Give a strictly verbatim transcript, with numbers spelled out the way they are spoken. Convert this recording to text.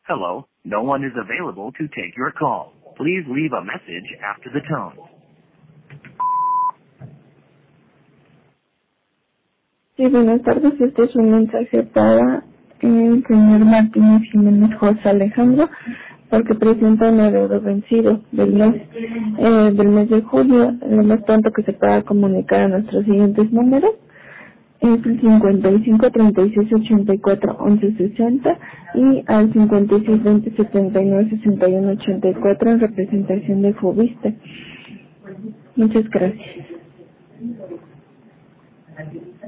Hello, no one is available to take your call. Please leave a message after the tone. Sí, buenas tardes. Este es un mensaje para el señor Martínez Jiménez José Alejandro, porque presenta un adeudo vencido del mes, eh, del mes de julio. Lo más pronto que se pueda comunicar a nuestros siguientes números es el cincuenta y cinco, treinta y seis, ochenta y cuatro, once, sesenta y al cincuenta y seis, veinte, setenta y nueve, sesenta y uno, ochenta y cuatro en representación de Fubiste. Muchas gracias.